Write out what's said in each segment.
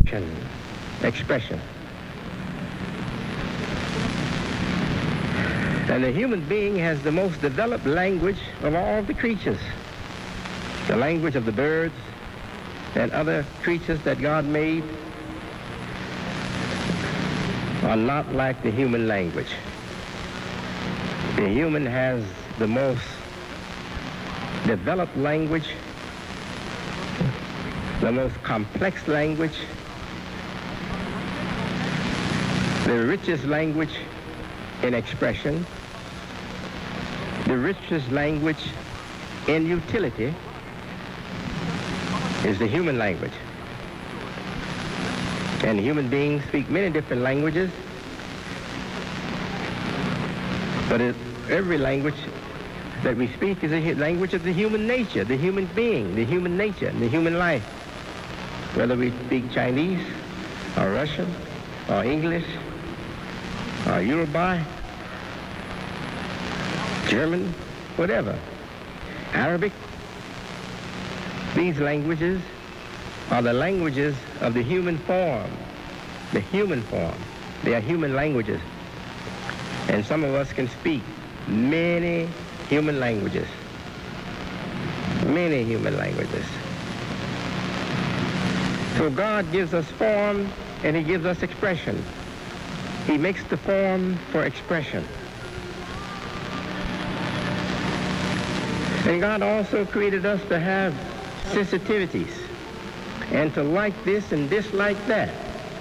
expression. And the human being has the most developed language of all the creatures. The language of the birds and other creatures that God made are not like the human language. The human has the most developed language, the most complex language, the richest language in expression, the richest language in utility is the human language. And human beings speak many different languages, but every language that we speak is a language of the human nature, the human being, the human nature, the human life. Whether we speak Chinese, or Russian, or English, or Yoruba, German, whatever, Arabic, these languages are the languages of the human form, the human form. They are human languages. And some of us can speak many human languages, many human languages. So God gives us form and he gives us expression. He makes the form for expression. And God also created us to have sensitivities and to like this and dislike that.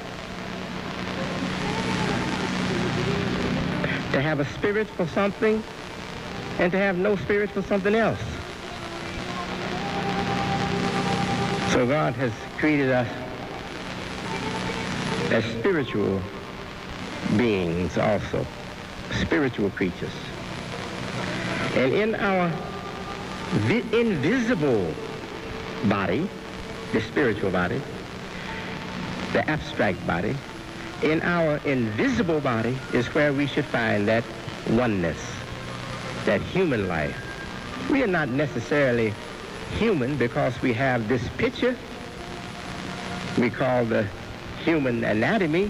To have a spirit for something and to have no spirit for something else. So God has created us as spiritual beings also, spiritual creatures. And in our invisible body, the spiritual body, the abstract body, in our invisible body is where we should find that oneness, that human life. We are not necessarily human because we have this picture we call the human anatomy.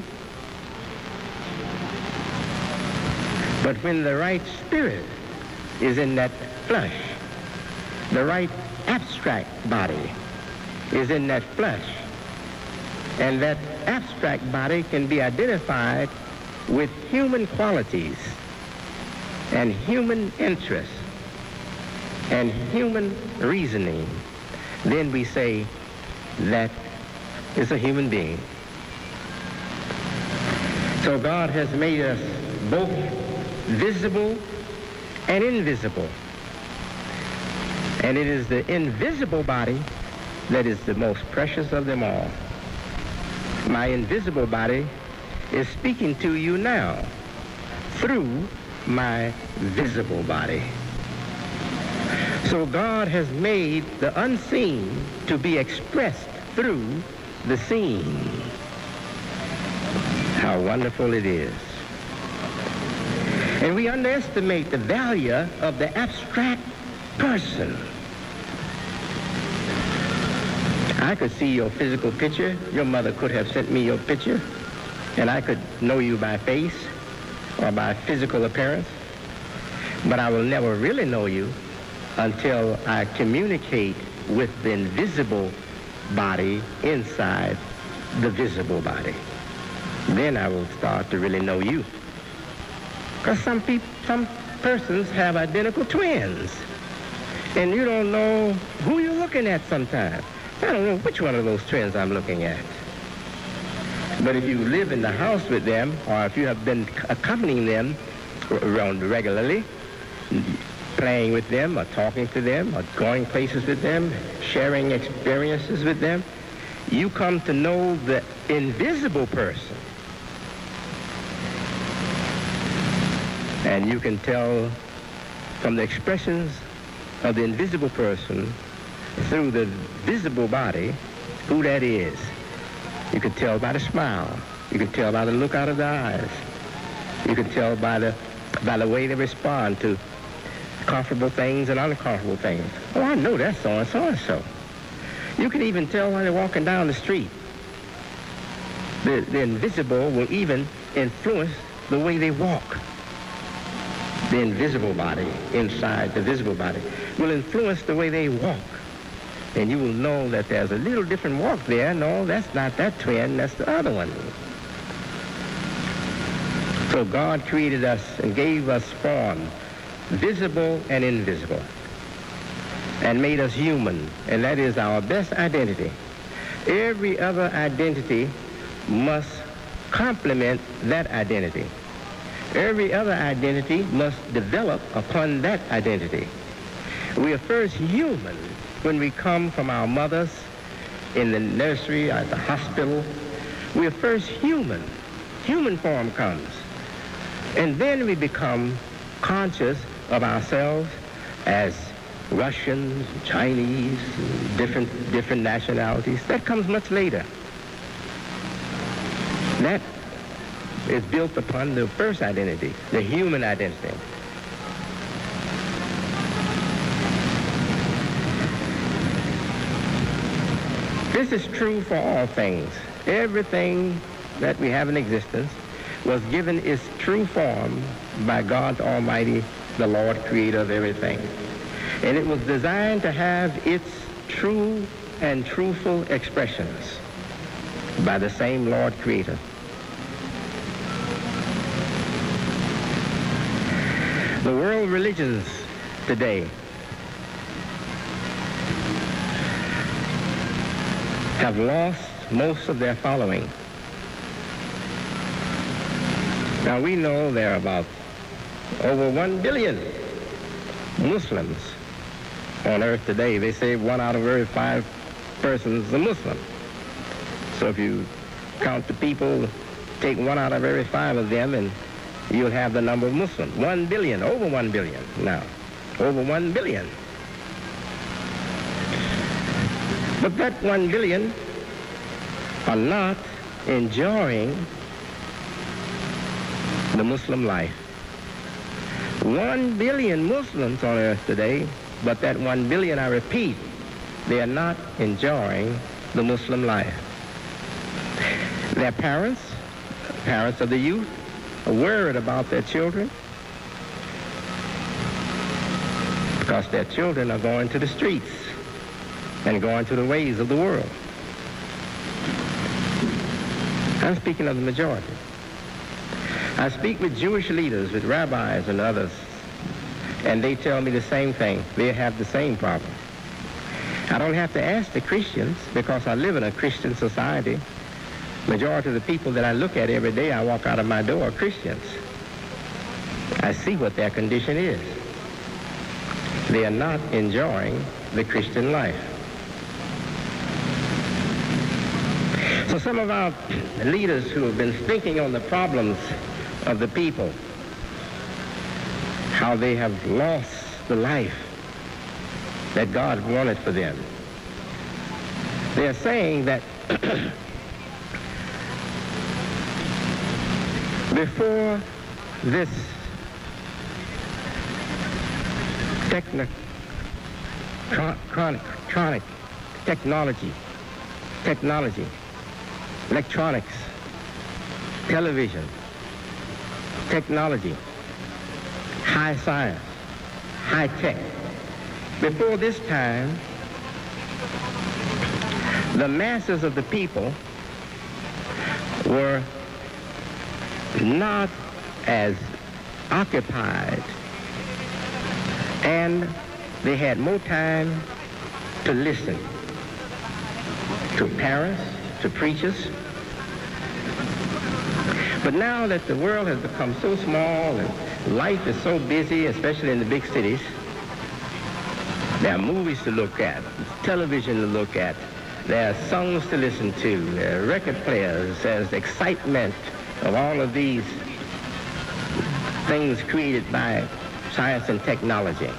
But when the right spirit is in that flesh, the right abstract body is in that flesh, and that abstract body can be identified with human qualities and human interests and human reasoning, then we say that is a human being. So God has made us both visible and invisible. And it is the invisible body that is the most precious of them all. My invisible body is speaking to you now through my visible body. So God has made the unseen to be expressed through the seen. How wonderful it is. And we underestimate the value of the abstract person. I could see your physical picture. Your mother could have sent me your picture, and I could know you by face or by physical appearance. But I will never really know you until I communicate with the invisible body inside the visible body. Then I will start to really know you. Because some persons have identical twins, and you don't know who you're looking at sometimes. I don't know which one of those twins I'm looking at. But if you live in the house with them, or if you have been accompanying them around regularly, playing with them, or talking to them, or going places with them, sharing experiences with them, you come to know the invisible person. And you can tell from the expressions of the invisible person through the visible body who that is. You can tell by the smile. You can tell by the look out of the eyes. You can tell by the way they respond to comfortable things and uncomfortable things. Oh, I know that's so-and-so and so. You can even tell when they're walking down the street. The invisible will even influence the way they walk. The invisible body inside the visible body will influence the way they walk. And you will know that there's a little different walk there. No, that's not that twin, that's the other one. So God created us and gave us form, visible and invisible, and made us human, and that is our best identity. Every other identity must complement that identity. Every other identity must develop upon that identity. We are first human when we come from our mothers in the nursery, at the hospital. We are first human. Human form comes. And then we become conscious of ourselves as Russians, Chinese, different nationalities. That comes much later. That is built upon the first identity, the human identity. This is true for all things. Everything that we have in existence was given its true form by God Almighty, the Lord Creator of everything. And it was designed to have its true and truthful expressions by the same Lord Creator. The world religions today have lost most of their following. Now we know there are about over 1 billion Muslims on earth today. They say 1 out of every 5 persons is a Muslim. So if you count the people, take 1 out of every 5 of them, and you'll have the number of Muslims. 1 billion, over 1 billion now. Over 1 billion. But that 1 billion are not enjoying the Muslim life. 1 billion Muslims on earth today, but that 1 billion, I repeat, they are not enjoying the Muslim life. Their parents of the youth, are worried about their children because their children are going to the streets and going to the ways of the world. I'm speaking of the majority. I speak with Jewish leaders, with rabbis and others, and they tell me the same thing. They have the same problem. I don't have to ask the Christians because I live in a Christian society. Majority of the people that I look at every day, I walk out of my door, are Christians. I see what their condition is. They are not enjoying the Christian life. So some of our leaders who have been thinking on the problems of the people, how they have lost the life that God wanted for them, they are saying that before this technology, electronics, television, technology, high science, high tech. Before this time, the masses of the people were not as occupied, and they had more time to listen to parents, to preachers. But now that the world has become so small and life is so busy, especially in the big cities, there are movies to look at, television to look at, there are songs to listen to, there are record players, there's excitement of all of these things created by science and technology.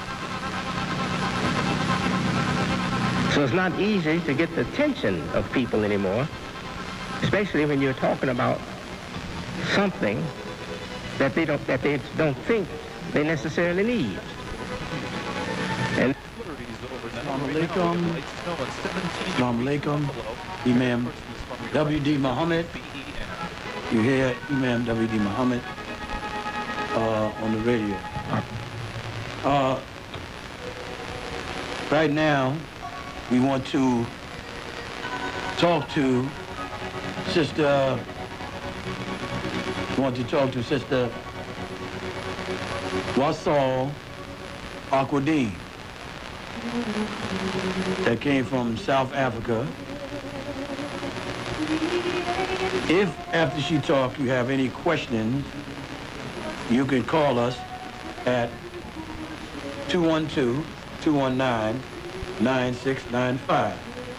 So it's not easy to get the attention of people anymore, especially when you're talking about something that they don't think they necessarily need. And Assalamu alaikum, Imam. W.D. Muhammad. You hear Imam W.D. Muhammad on the radio. Right now, we want to talk to Sister Wassal Aquadine that came from South Africa. If after she talks you have any questions, you can call us at 212-219-9695.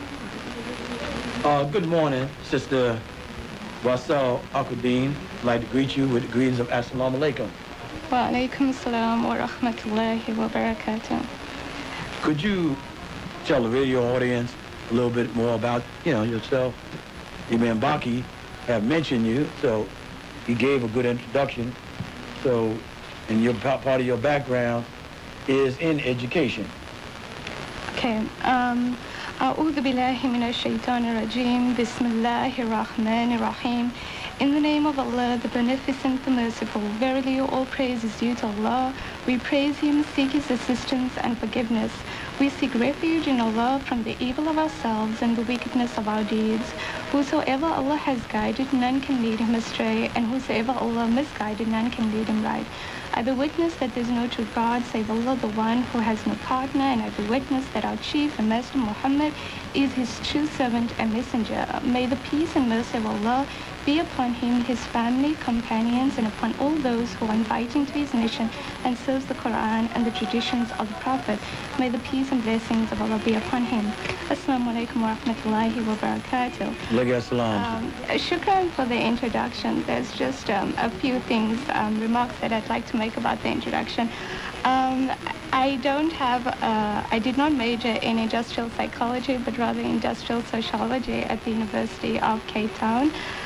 Good morning, Sister Wassal Aquadine. I'd like to greet you with the greetings of Assalamu Alaikum. Wa alaikum assalam wa rahmatullahi wa barakatuh. Could you tell the radio audience a little bit more about, yourself? Imam Baki have mentioned you, so he gave a good introduction. So, and your part of your background is in education. Okay. A'udhu billahi minash shaitanir rajim. Bismillahir rahmanir rahim. In the name of Allah, the Beneficent, the Merciful, verily all praise is due to Allah. We praise Him, seek His assistance and forgiveness. We seek refuge in Allah from the evil of ourselves and the wickedness of our deeds. Whosoever Allah has guided, none can lead him astray, and whosoever Allah misguided, none can lead him right. I bear witness that there is no true God save Allah, the one who has no partner, and I bear witness that our chief and master Muhammad is his true servant and messenger. May the peace and mercy of Allah be upon him, his family, companions, and upon all those who are inviting to his mission and serves the Quran and the traditions of the Prophet. May the peace and blessings of Allah be upon him. Assalamu alaikum wa rahmatullahi wa barakatuh. Shukran for the introduction. There's just a few things, remarks that I'd like to make about the introduction. I did not major in industrial psychology, but rather industrial sociology at the University of Cape Town.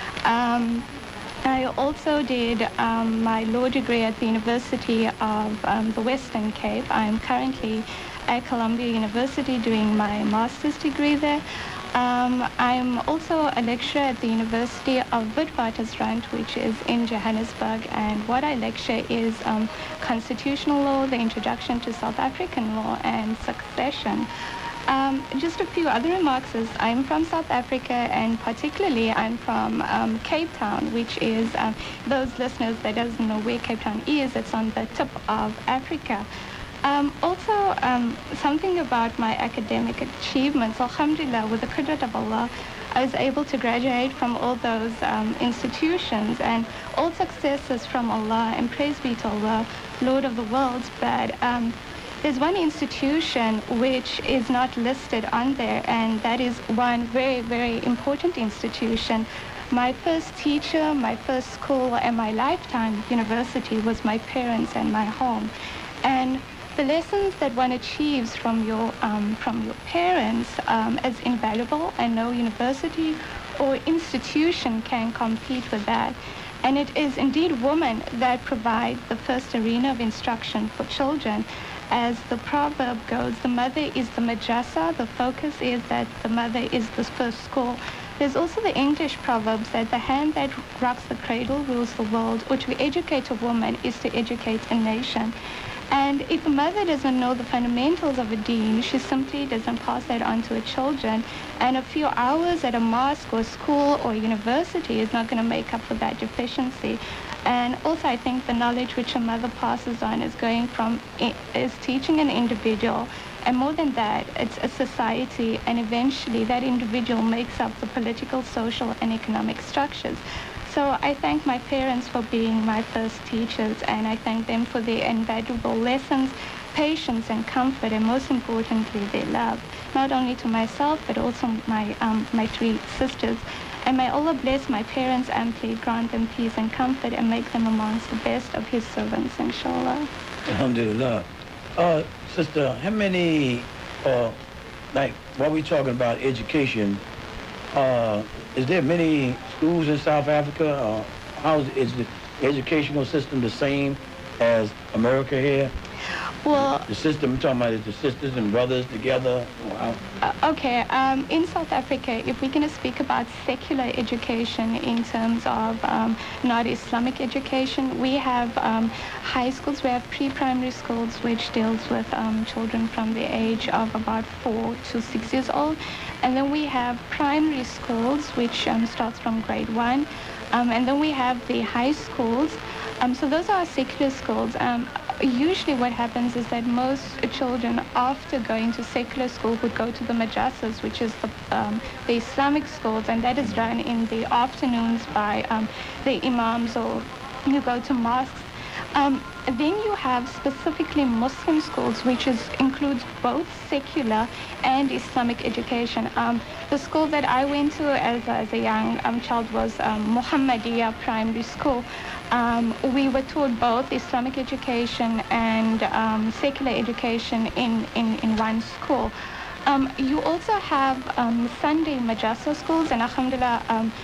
I also did my law degree at the University of the Western Cape. I'm currently at Columbia University doing my master's degree there. I'm also a lecturer at the University of Witwatersrand, which is in Johannesburg, and what I lecture is constitutional law, the introduction to South African law, and succession. Just a few other remarks is I'm from South Africa, and particularly I'm from Cape Town, which is, those listeners that doesn't know where Cape Town is, it's on the tip of Africa. Also, something about my academic achievements, alhamdulillah, with the qudrat of Allah, I was able to graduate from all those institutions, and all successes from Allah, and praise be to Allah, Lord of the worlds. But there's one institution which is not listed on there, and that is one very, very important institution. My first teacher, my first school, and my lifetime university was my parents and my home. And the lessons that one achieves from your parents is invaluable, and no university or institution can compete with that. And it is indeed women that provide the first arena of instruction for children. As the proverb goes, the mother is the madrasa. The focus is that the mother is the first school. There's also the English proverb that the hand that rocks the cradle rules the world, or to educate a woman is to educate a nation. And if a mother doesn't know the fundamentals of a deen, she simply doesn't pass that on to her children. And a few hours at a mosque or school or university is not going to make up for that deficiency. And also, I think the knowledge which a mother passes on is teaching an individual. And more than that, it's a society, and eventually that individual makes up the political, social, and economic structures. So I thank my parents for being my first teachers, and I thank them for their invaluable lessons, patience, and comfort, and most importantly, their love, not only to myself, but also my three sisters. And may Allah bless my parents amply, grant them peace and comfort, and make them amongst the best of His servants, inshallah. Alhamdulillah. Sister, how many, while we're talking about education, is there many schools in South Africa? Is the educational system the same as America here? Well, The system I'm talking about is the sisters and brothers together. okay, in South Africa, if we're going to speak about secular education in terms of not Islamic education, we have high schools, we have pre-primary schools, which deals with children from the age of about 4 to 6 years old. And then we have primary schools, which starts from grade 1. And then we have the high schools. So those are secular schools. Usually what happens is that most children, after going to secular school, would go to the madrasas, which is the Islamic schools, and that is run in the afternoons by the imams, or you go to mosques. Then you have specifically Muslim schools, which includes both secular and Islamic education. The school that I went to as a young child was Muhammadiyah Primary School. We were taught both Islamic education and secular education in one school. You also have Sunday madrasa schools, and alhamdulillah,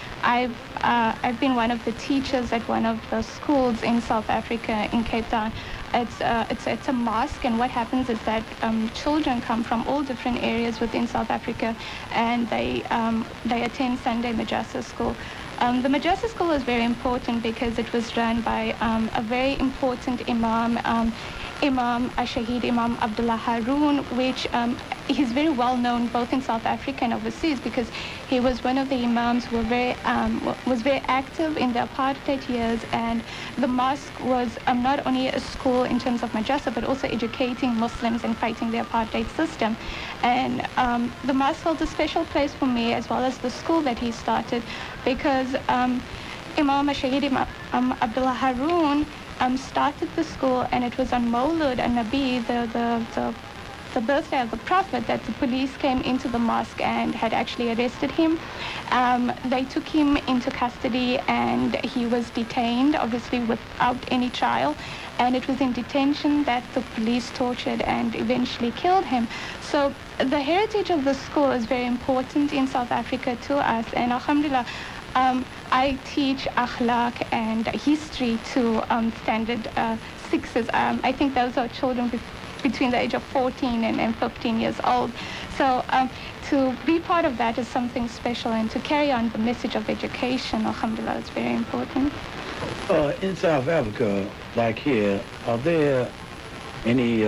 I've been one of the teachers at one of the schools in South Africa, in Cape Town. It's a mosque, and what happens is that children come from all different areas within South Africa, and they attend Sunday madrasa school. The madrasa school was very important because it was run by a very important imam, Imam Shaheed Imam Abdullah Haroon, which he's very well known both in South Africa and overseas because he was one of the imams who was very active in the apartheid years, and the mosque was not only a school in terms of madrasa but also educating Muslims and fighting the apartheid system. And the mosque held a special place for me, as well as the school that he started, because Imam Shaheed Imam Abdullah Haroon started the school, and it was on Mawlud an-Nabi, the birthday of the Prophet, that the police came into the mosque and had actually arrested him. They took him into custody, and he was detained, obviously without any trial, and it was in detention that the police tortured and eventually killed him. So the heritage of the school is very important in South Africa to us, and alhamdulillah, I teach akhlaq and history to standard 6s. I think those are children between the age of 14 and 15 years old. So to be part of that is something special, and to carry on the message of education, alhamdulillah, is very important. In South Africa, like here, are there any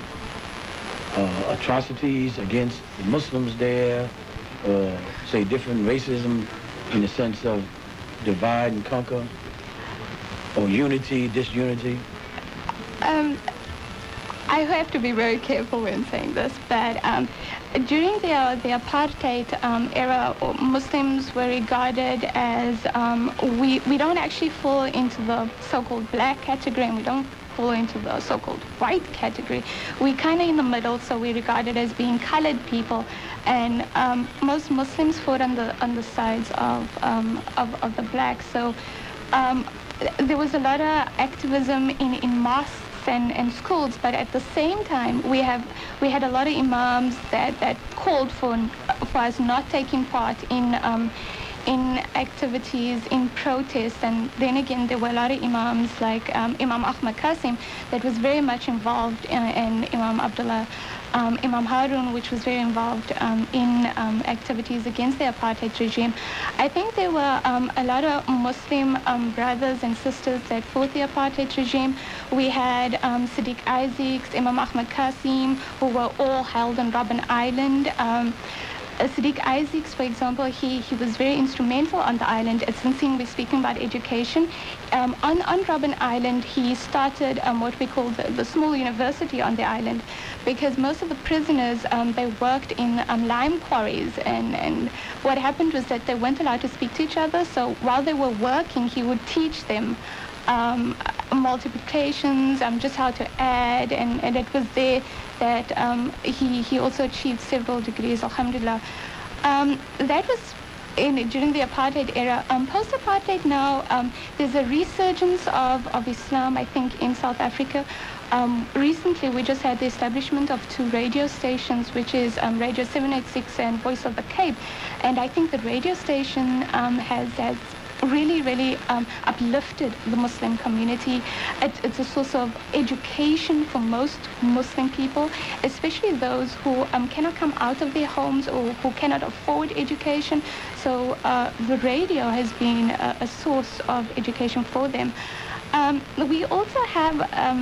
atrocities against the Muslims there, or say different racism in the sense of divide and conquer, or unity, disunity? I have to be very careful when saying this, but during the apartheid era, Muslims were regarded as, we don't actually fall into the so-called black category, and we don't fall into the so-called white category. We kind of in the middle, so we're regarded as being colored people, and most Muslims fought on the sides of the blacks. So there was a lot of activism in mosques and schools, but at the same time we had a lot of imams that called for us not taking part in activities, in protests. And then again, there were a lot of imams like Imam Ahmad Qasim that was very much involved in Imam Abdullah Imam Haroon, which was very involved in activities against the apartheid regime. I think there were a lot of Muslim brothers and sisters that fought the apartheid regime. We had Sadiq Isaacs, Imam Ahmad Qasim, who were all held on Robben Island. Sadiq Isaacs, for example, he was very instrumental on the island. Since we're speaking about education, on Robben Island, he started what we call the small university on the island, because most of the prisoners, they worked in lime quarries, and what happened was that they weren't allowed to speak to each other, so while they were working, he would teach them multiplications, just how to add, and it was there that he also achieved several degrees, alhamdulillah. That was during the apartheid era. Post-apartheid now, there's a resurgence of Islam, I think, in South Africa. Recently, we just had the establishment of 2 radio stations, which is Radio 786 and Voice of the Cape. And I think the radio station has really uplifted the Muslim community. It's a source of education for most Muslim people, especially those who cannot come out of their homes or who cannot afford education. So the radio has been a source of education for them. We also have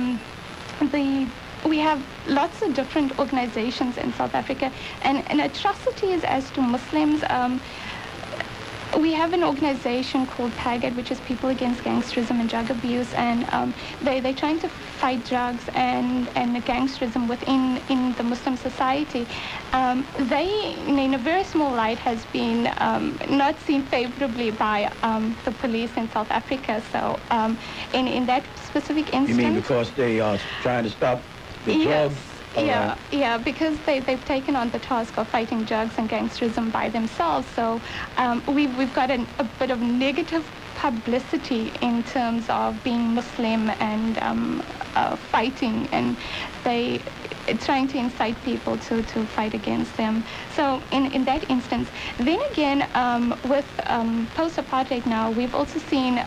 we have lots of different organizations in South Africa, and atrocities as to Muslims. We have an organization called PAGAD, which is People Against Gangsterism and Drug Abuse, and they're trying to fight drugs and gangsterism in the Muslim society. They, in a very small light, has been not seen favorably by the police in South Africa. So in that specific instance... You mean because they are trying to stop the drugs? Yeah, because they've taken on the task of fighting drugs and gangsterism by themselves. So we've got a bit of negative publicity in terms of being Muslim and fighting, and they trying to incite people to fight against them. So in that instance, then again, with post-apartheid now, we've also seen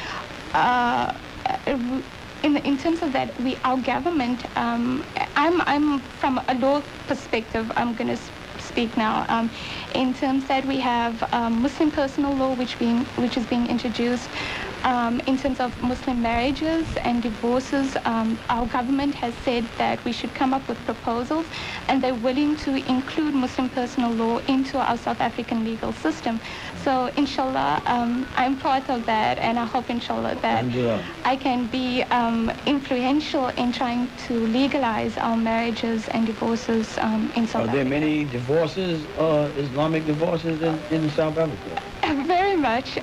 in terms of that, our government, I'm from a law perspective, I'm going to speak now, in terms that we have Muslim personal law, which is being introduced. In terms of Muslim marriages and divorces, our government has said that we should come up with proposals, and they're willing to include Muslim personal law into our South African legal system. So inshallah, I'm part of that, and I hope inshallah that I can be influential in trying to legalize our marriages and divorces in South Africa. Are there many divorces, Islamic divorces in South Africa? Very much.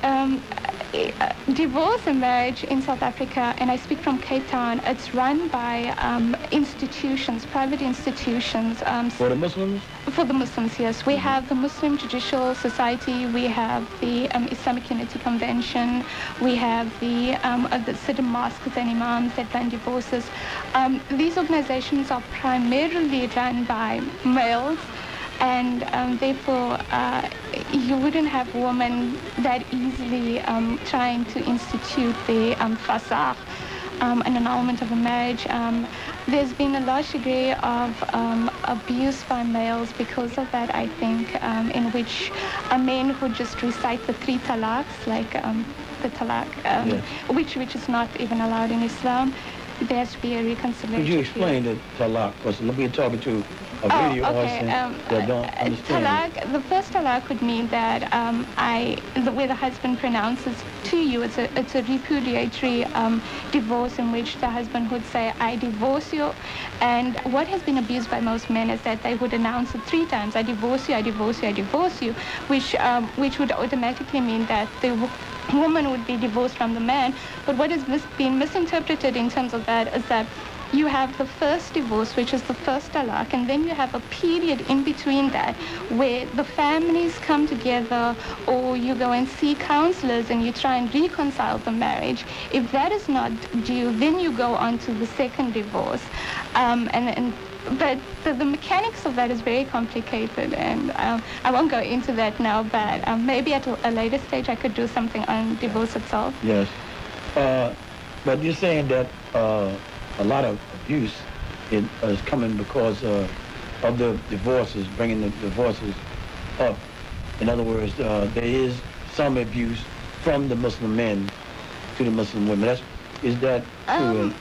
Divorce and marriage in South Africa, and I speak from Cape Town, it's run by institutions, private institutions. For the Muslims? For the Muslims, yes. We have the Muslim Judicial Society, we have the Islamic Unity Convention, we have the city mosques and imams that run divorces. These organizations are primarily run by males, and therefore you wouldn't have women that easily trying to institute the fasakh, an annulment of a marriage. There's been a large degree of abuse by males because of that, I think, in which a man would just recite the 3 talaqs, like the talaq, which is not even allowed in Islam. There has to be a reconciliation. Could you explain the talaq? Because we're talking to a video audience that don't understand. Talaq, the first talaq would mean that the way the husband pronounces to you, it's a repudiatory divorce in which the husband would say, I divorce you. And what has been abused by most men is that they would announce it 3 times, I divorce you, I divorce you, I divorce you, which would automatically mean that the woman would be divorced from the man. But what has been misinterpreted in terms of that is that you have the first divorce, which is the first talaq, and then you have a period in between that where the families come together, or you go and see counselors and you try and reconcile the marriage. If that is not due, then you go on to the second divorce. But the mechanics of that is very complicated, and I won't go into that now, but maybe at a later stage I could do something on divorce itself. Yes. But you're saying that a lot of abuse is coming because of the divorces, bringing the divorces up. In other words, there is some abuse from the Muslim men to the Muslim women. Is that true?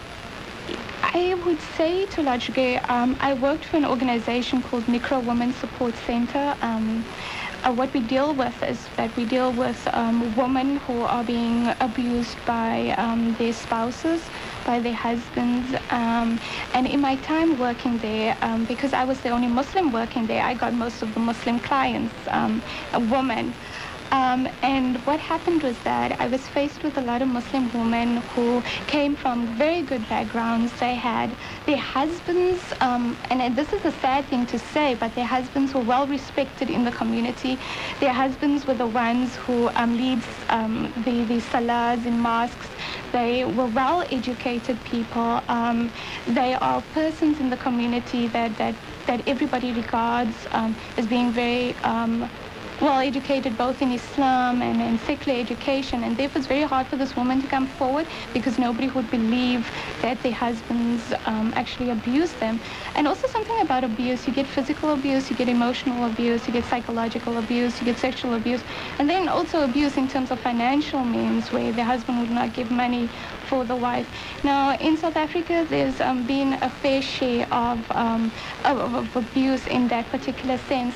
I would say to a large degree, I worked for an organization called Micro Women Support Center. What we deal with is that we deal with women who are being abused by their spouses, by their husbands. And in my time working there, because I was the only Muslim working there, I got most of the Muslim clients, women. And what happened was that I was faced with a lot of Muslim women who came from very good backgrounds. They had their husbands, and this is a sad thing to say, but their husbands were well respected in the community. Their husbands were the ones who lead the salahs in mosques. They were well-educated people. They are persons in the community that everybody regards as being very well educated both in Islam and secular education, and therefore it's very hard for this woman to come forward because nobody would believe that their husbands actually abuse them. And also something about abuse, you get physical abuse, you get emotional abuse, you get psychological abuse, you get sexual abuse, and then also abuse in terms of financial means where the husband would not give money for the wife. Now in South Africa there's been a fair share of abuse in that particular sense.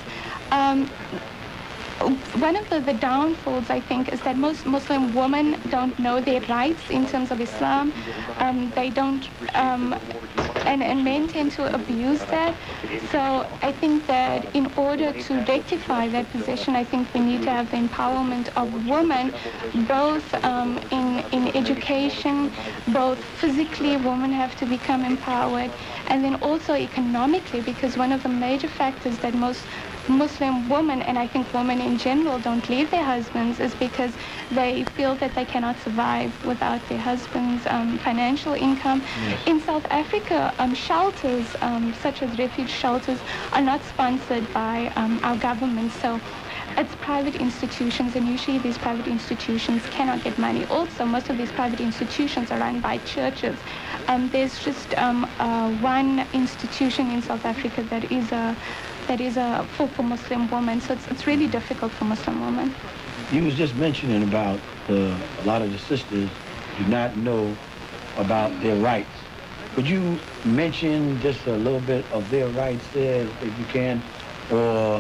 One of the downfalls, I think, is that most Muslim women don't know their rights in terms of Islam. They don't, and men tend to abuse that. So I think that in order to rectify that position, I think we need to have the empowerment of women, both in education, both physically, women have to become empowered, and then also economically, because one of the major factors that most Muslim women, and I think women in general, don't leave their husbands is because they feel that they cannot survive without their husband's financial income. Yes. In South Africa, shelters, such as refuge shelters, are not sponsored by our government, so it's private institutions, and usually these private institutions cannot get money. Also, most of these private institutions are run by churches. There's just one institution in South Africa that is for Muslim women, so it's really difficult for Muslim women. You was just mentioning about a lot of the sisters do not know about their rights. Could you mention just a little bit of their rights there, if you can, or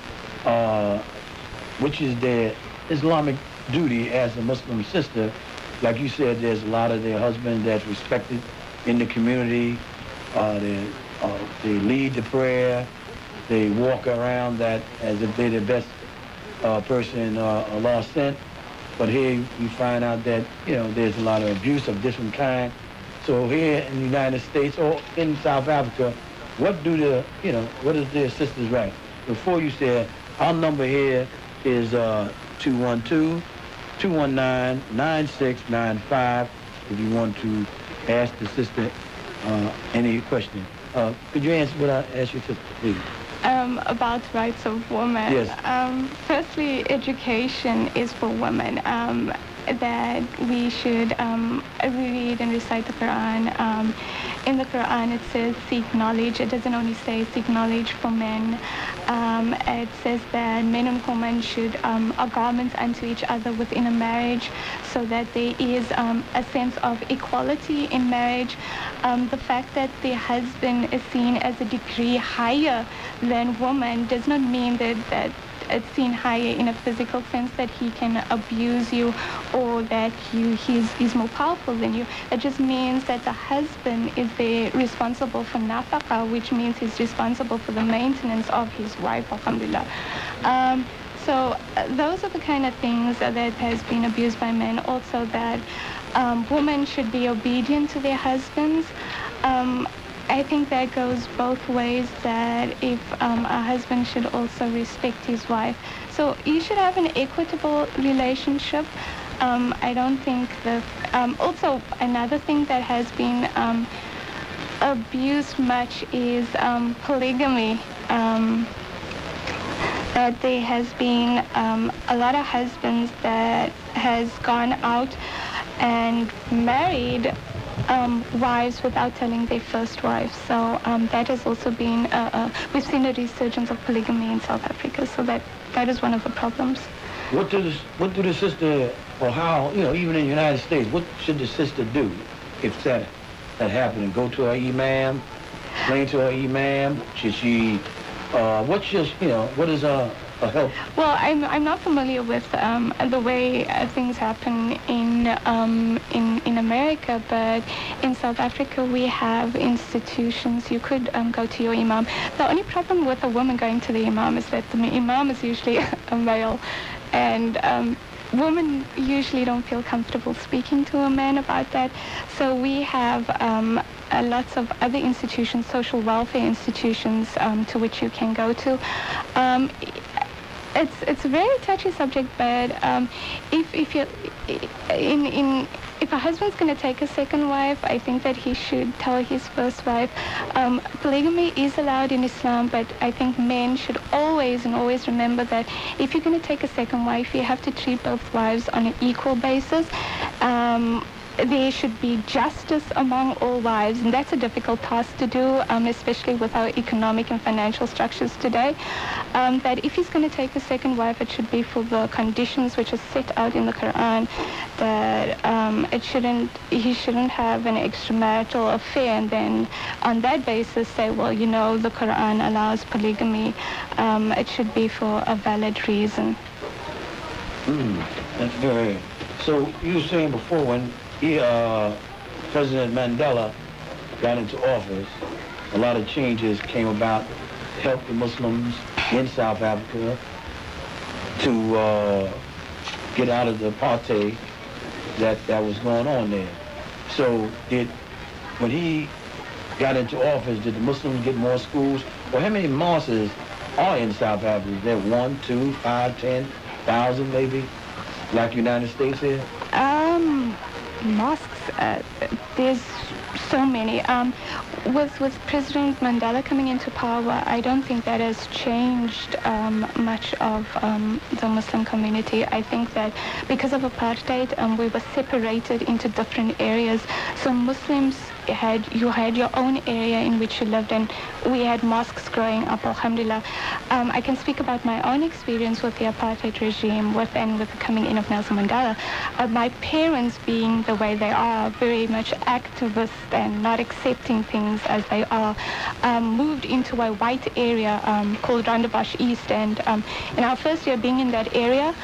which is their Islamic duty as a Muslim sister? Like you said, there's a lot of their husbands that's respected in the community. They lead the prayer. They walk around that as if they're the best person Allah sent. But here you find out that, there's a lot of abuse of different kind. So here in the United States or in South Africa, what is their sisters' right? Before you said, our number here is 212-219-9695 if you want to ask the sister any question. Could you answer what I asked your sister, please? About rights of women. Yes. Firstly, education is for women. That we should read and recite the Quran. In the Quran it says seek knowledge. It doesn't only say seek knowledge for men. It says that men and women should are garments unto each other within a marriage, so that there is a sense of equality in marriage. The fact that the husband is seen as a degree higher than woman does not mean that it's seen higher in a physical sense, that he can abuse you or that he's more powerful than you. It just means that the husband is responsible for nafaqah, which means he's responsible for the maintenance of his wife, alhamdulillah. So those are the kind of things that has been abused by men. Also that women should be obedient to their husbands. I think that goes both ways, that if a husband should also respect his wife. So you should have an equitable relationship. I don't think that... also, another thing that has been abused much is polygamy. That there has been a lot of husbands that has gone out and married wives without telling their first wives. So that has also been, we've seen a resurgence of polygamy in South Africa, so that is one of the problems. What do the sister, or how, even in the United States, what should the sister do if that happened? Go to her imam, explain to her imam? Should she, what is her help? Well, I'm not familiar with the way things happen in America, but in South Africa we have institutions. You could go to your imam. The only problem with a woman going to the imam is that the imam is usually a male, and women usually don't feel comfortable speaking to a man about that. So we have lots of other institutions, social welfare institutions, to which you can go to. It's a very touchy subject, but if a husband's going to take a second wife, I think that he should tell his first wife. Polygamy is allowed in Islam, but I think men should always remember that if you're going to take a second wife, you have to treat both wives on an equal basis. There should be justice among all wives, and that's a difficult task to do, especially with our economic and financial structures today. That if he's going to take a second wife, it should be for the conditions which are set out in the Quran. That he shouldn't have an extramarital affair, and then on that basis say, well, you know, the Quran allows polygamy. It should be for a valid reason. That's very. So you were saying before when President Mandela got into office, a lot of changes came about to help the Muslims in South Africa to get out of the apartheid that was going on there. So when he got into office, did the Muslims get more schools? Or how many mosques are in South Africa? Is there 1, 2, 5, 10,000 maybe, like United States is? Mosques, there's so many. With President Mandela coming into power, I don't think that has changed much of the Muslim community. I think that because of apartheid, we were separated into different areas. So Muslims you had your own area in which you lived, and we had mosques growing up, alhamdulillah. I can speak about my own experience with the apartheid regime with the coming in of Nelson Mandela. My parents, being the way they are, very much activist and not accepting things as they are, moved into a white area called Rondebosch East, and in our first year being in that area,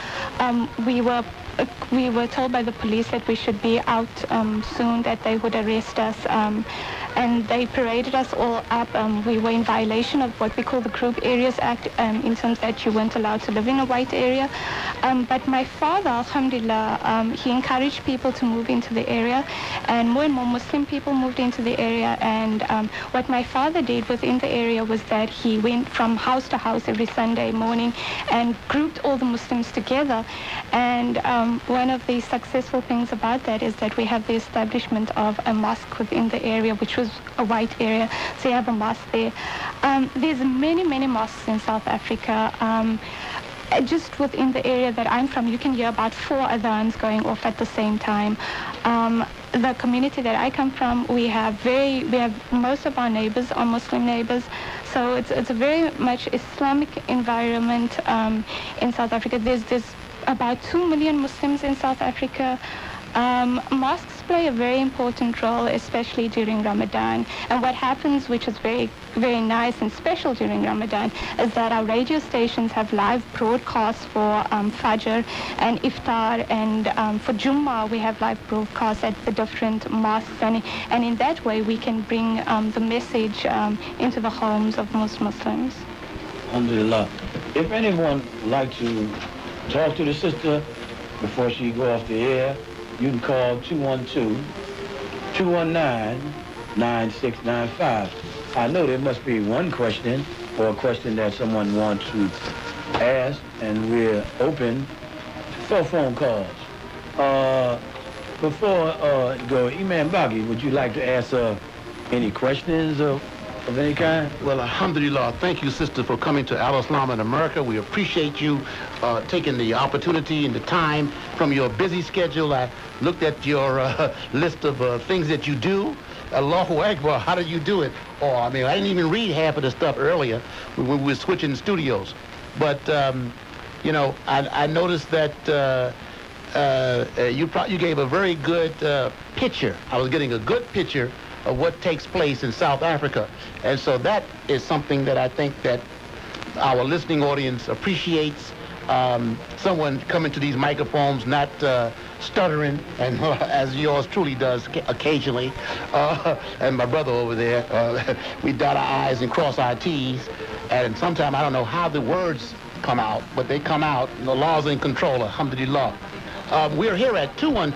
we were told by the police that we should be out soon, that they would arrest us, and they paraded us all up. We were in violation of what we call the Group Areas Act, in terms that you weren't allowed to live in a white area. But my father, alhamdulillah, he encouraged people to move into the area, and more Muslim people moved into the area. And what my father did within the area was that he went from house to house every Sunday morning and grouped all the Muslims together. And one of the successful things about that is that we have the establishment of a mosque within the area, which was a white area. So you have a mosque there. There's many mosques in South Africa. Just within the area that I'm from, you can hear about 4 adhans going off at the same time. The community that I come from, we have most of our neighbors are Muslim neighbors. So it's a very much Islamic environment in South Africa. There's about 2 million Muslims in South Africa. Mosques play a very important role, especially during Ramadan. And what happens, which is very, very nice and special during Ramadan, is that our radio stations have live broadcasts for Fajr and Iftar, and for Jummah we have live broadcasts at the different mosques, and in that way we can bring the message into the homes of most Muslims. Alhamdulillah. If anyone would like to talk to the sister before she go off the air, you can call 212-219-9695. I know there must be one question or a question that someone wants to ask, and we're open for phone calls. Before go, Imam Baki, would you like to ask any questions of any kind? Well, alhamdulillah, thank you, sister, for coming to Al Islam in America. We appreciate you taking the opportunity and the time from your busy schedule. I looked at your list of things that you do. Allahu Akbar, how do you do it? Oh, I mean, I didn't even read half of the stuff earlier when we were switching studios. But, you know, I noticed that you gave a very good picture. I was getting a good picture of what takes place in South Africa. And so that is something that I think that our listening audience appreciates. Someone coming to these microphones, not stuttering, and as yours truly does occasionally, and my brother over there, we dot our I's and cross our T's, and sometimes I don't know how the words come out, but they come out, and the law's in control, alhamdulillah. We're here at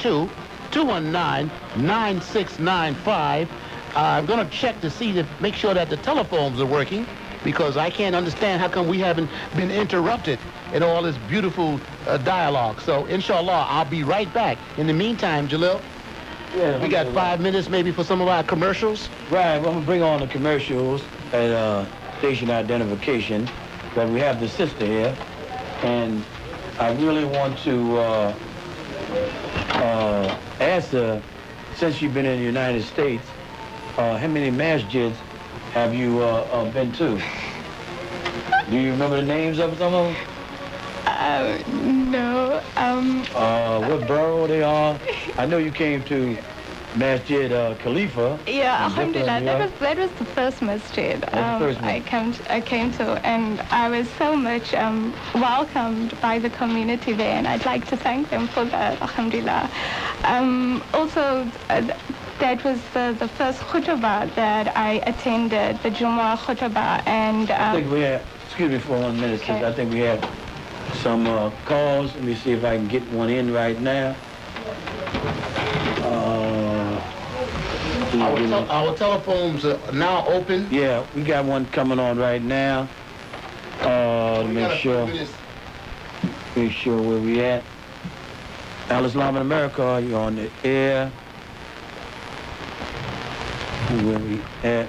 212-219-9695. I'm going to check to see make sure that the telephones are working, because I can't understand how come we haven't been interrupted and all this beautiful dialogue. So, inshallah, I'll be right back. In the meantime, Jalil, Yeah, we got 5 minutes maybe for some of our commercials. Right, well, I'm gonna bring on the commercials and station identification. But we have the sister here, and I really want to ask her, since you've been in the United States, how many masjids have you been to? Do you remember the names of some of them? No. What borough they are? I know you came to Masjid Khalifa. Yeah, in Brooklyn, alhamdulillah, yeah? that was the first masjid the first one. I came to, and I was so much welcomed by the community there, and I'd like to thank them for that, alhamdulillah. Also, that was the first khutbah that I attended, the Jumu'ah khutbah, and I think we have, excuse me for 1 minute, Okay. I think we have some calls. Let me see if I can get one in right now. Our telephones are now open. Yeah, we got one coming on right now. Make sure where we at. Al Islam in America, you're on the air. Where we at?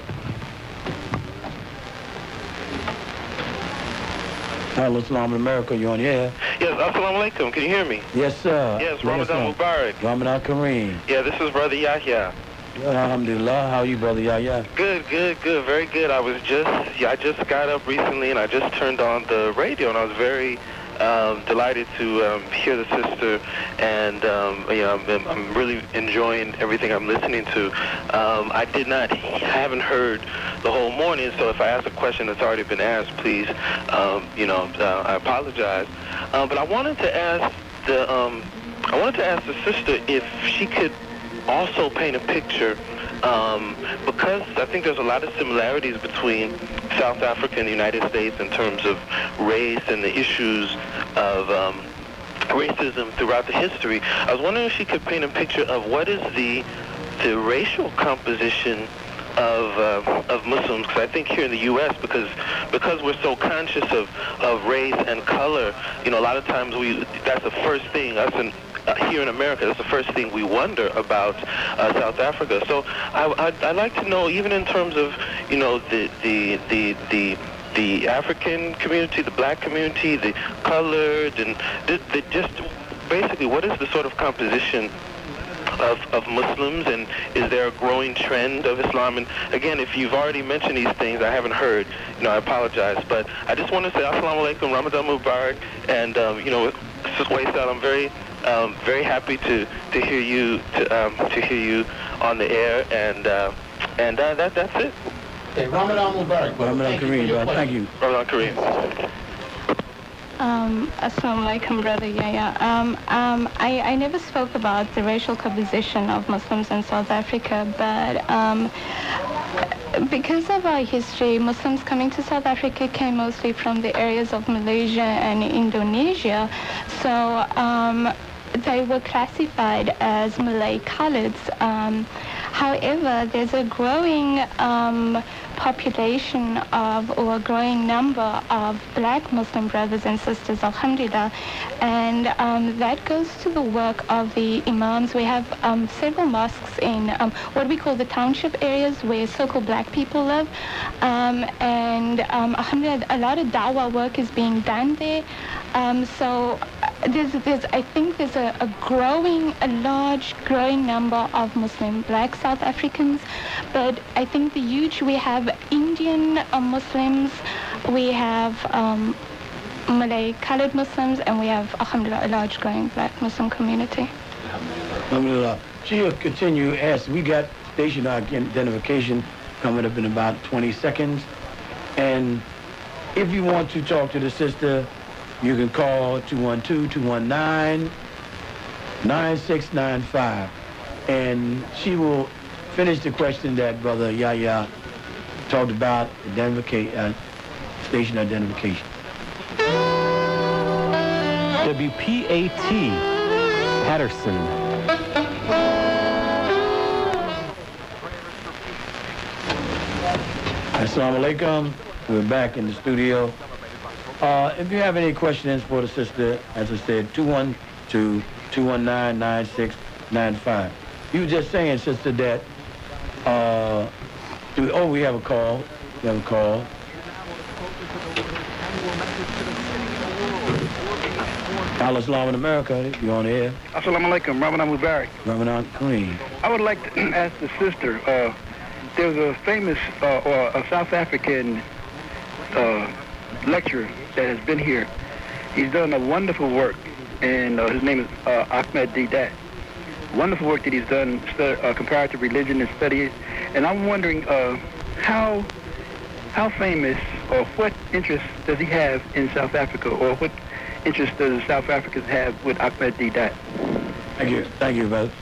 Al Islam in America, you're on the air. Yes, assalamu alaikum. Can you hear me? Yes, sir. Yes, Let us Ramadan know. Mubarak. Ramadan Kareem. Yeah, this is Brother Yahya. Alhamdulillah. How are you, Brother Yahya? Good, very good. I just got up recently and I just turned on the radio and I was very delighted to hear the sister, and I'm really enjoying everything I'm listening to. I haven't heard the whole morning, so if I ask a question that's already been asked, please, I apologize. But I wanted to ask the sister if she could also paint a picture, because I think there's a lot of similarities between South Africa and the United States in terms of race and the issues of racism throughout the history. I was wondering if she could paint a picture of what is the racial composition of Muslims, because I think here in the U.S., because we're so conscious of race and color, a lot of times that's the first thing here in America, that's the first thing we wonder about South Africa. So I'd like to know, even in terms of the African community, the black community, the colored, and just basically what is the sort of composition of Muslims, and is there a growing trend of Islam? And again, if you've already mentioned these things, I haven't heard, I apologize, but I just want to say assalamu alaikum, Ramadan Mubarak, and Sis Waysal, I'm very happy to hear you on the air, and that's it. Hey, Ramadan Mubarak, brother. Ramadan Kareem, brother. Thank you. Ramadan Kareem. Assalamu alaikum, Brother Yahya. I never spoke about the racial composition of Muslims in South Africa, but because of our history, Muslims coming to South Africa came mostly from the areas of Malaysia and Indonesia, so they were classified as Malay coloureds. However, there's a growing population or a growing number of black Muslim brothers and sisters, alhamdulillah, and that goes to the work of the imams. We have several mosques in what we call the township areas where so-called black people live, and alhamdulillah, a lot of dawah work is being done there. So I think there's a large growing number of Muslim black South Africans, but I think we have Indian Muslims, we have Malay colored Muslims, and we have, alhamdulillah, a large growing black Muslim community. Alhamdulillah. She'll continue as we got station identification coming up in about 20 seconds. And if you want to talk to the sister, you can call 212-219-9695. And she will finish the question that Brother Yahya talked about, station identification. WPAT, Patterson. Assalamu alaikum. We're back in the studio. If you have any questions for the sister, as I said, 212-219-9695. You were just saying, sister, that, we have a call. We have a call. Al-Islam in America, you're on the air. Assalamu alaikum, Ramadan Mubarak. Ramadan Kareem. I would like to ask the sister, there's a famous or a South African lecturer that has been here. He's done a wonderful work, and his name is Ahmed Deedat. Wonderful work that he's done, comparative religion and studies. And I'm wondering how famous or what interest does he have in South Africa, or what interest does the South Africans have with Ahmed Deedat? Thank you, brother.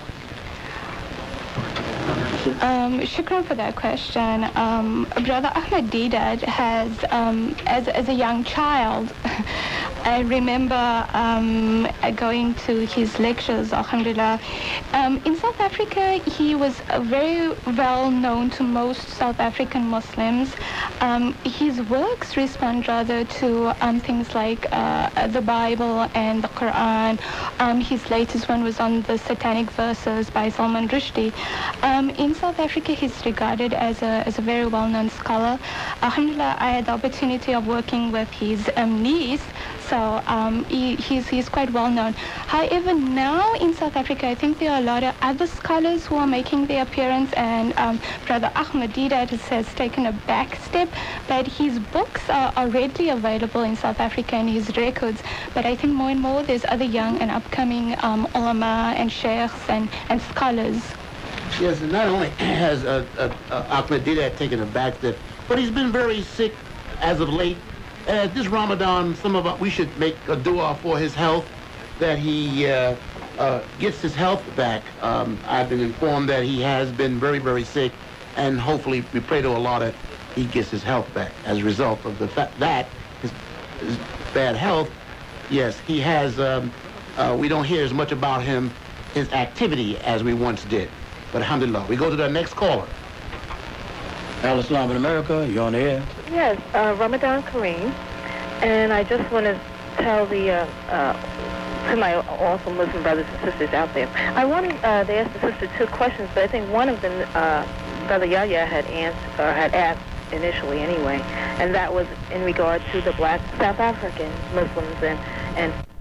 Shukran for that question. Brother Ahmed Deedat has, as a young child, I remember going to his lectures, alhamdulillah. In South Africa, he was very well known to most South African Muslims. His works respond rather to things like the Bible and the Quran. His latest one was on the Satanic Verses by Salman Rushdie. In South Africa, he's regarded as a very well-known scholar. Alhamdulillah, I had the opportunity of working with his niece, so he's quite well-known. However, now in South Africa, I think there are a lot of other scholars who are making their appearance, and Brother Ahmed Deedat has taken a back step, but his books are readily available in South Africa and his records. But I think more and more there's other young and upcoming ulama and sheikhs and scholars. Yes, and not only has Ahmed Deedat taken a back step, but he's been very sick as of late. This Ramadan, we should make a dua for his health, that he gets his health back. I've been informed that he has been very, very sick, and hopefully we pray to Allah that he gets his health back as a result of the fact that his bad health. Yes, he has, we don't hear as much about his activity as we once did. But alhamdulillah, we go to the next caller. Al-Islam in America, you're on the air. Yes, Ramadan Kareem. And I just want to tell to my awesome Muslim brothers and sisters out there. They asked the sister two questions, but I think one of them, Brother Yahya had asked initially anyway, and that was in regard to the black South African Muslims and